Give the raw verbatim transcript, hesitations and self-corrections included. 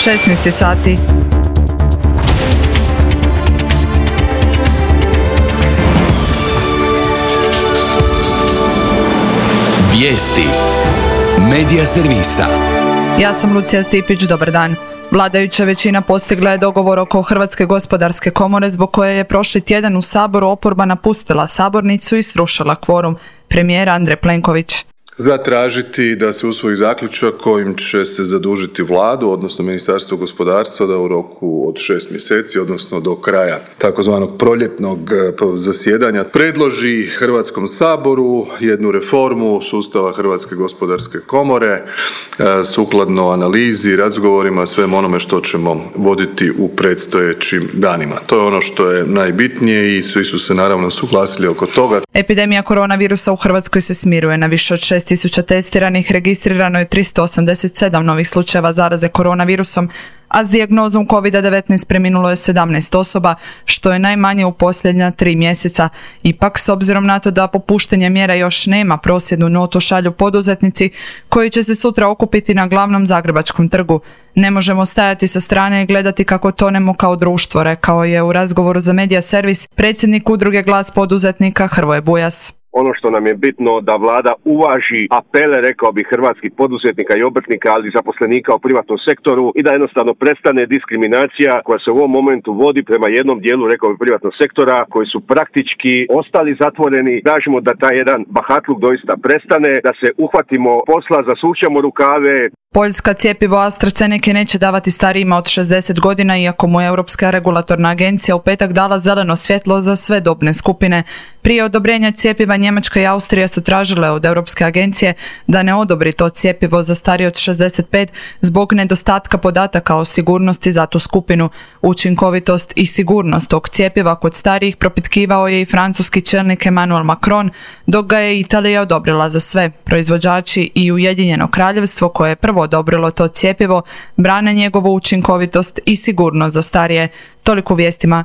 šesnaest sati. Vijesti Medija servisa. Ja sam Lucija Stipić, dobar dan. Vladajuća većina postigla je dogovor oko Hrvatske gospodarske komore zbog koje je prošli tjedan u Saboru oporba napustila sabornicu i srušila kvorum. Premijer Andrej Plenković. Zatražiti da se usvoji zaključak kojim će se zadužiti vladu, odnosno Ministarstvo gospodarstva, da u roku od šest mjeseci, odnosno do kraja takozvanog proljetnog zasjedanja, predloži Hrvatskom saboru jednu reformu sustava Hrvatske gospodarske komore, sukladno analizi, razgovorima, svem onome što ćemo voditi u predstojećim danima. To je ono što je najbitnije i svi su se naravno suglasili oko toga. Epidemija koronavirusa u Hrvatskoj se smiruje. Na više od šest tisuća testiranih registrirano je tristo osamdeset sedam novih slučajeva zaraze koronavirusom, a s dijagnozom kovid devetnaest preminulo je sedamnaest osoba, što je najmanje u posljednja tri mjeseca. Ipak, s obzirom na to da popuštanje mjera još nema, prosvjednu notu šalju poduzetnici koji će se sutra okupiti na glavnom zagrebačkom trgu. Ne možemo stajati sa strane i gledati kako tonemo kao društvo, rekao je u razgovoru za Medija servis predsjednik udruge Glas poduzetnika Hrvoje Bujas. Ono što nam je bitno da vlada uvaži apele, rekao bih, hrvatskih poduzetnika i obrtnika, ali i zaposlenika u privatnom sektoru i da jednostavno prestane diskriminacija koja se u ovom momentu vodi prema jednom dijelu, rekao bih, privatnog sektora koji su praktički ostali zatvoreni. Tražimo da taj jedan bahatluk doista prestane, da se uhvatimo posla, zasučemo rukave. Poljska cjepivo AstraZeneca neće davati starijima od šezdeset godina, iako mu je Europska regulatorna agencija u petak dala zeleno svjetlo za sve dobne skupine. Prije odobrenja cjepiva Njemačka i Austrija su tražile od Europske agencije da ne odobri to cjepivo za starije od šezdeset pet zbog nedostatka podataka o sigurnosti za tu skupinu. Učinkovitost i sigurnost tog cjepiva kod starijih propitkivao je i francuski čelnik Emmanuel Macron, dok ga je Italija odobrila za sve. Proizvođači i Ujedinjeno Kraljevstvo, koje je prvo odobrilo to cjepivo, brane njegovu učinkovitost i sigurnost za starije. Toliko u vijestima.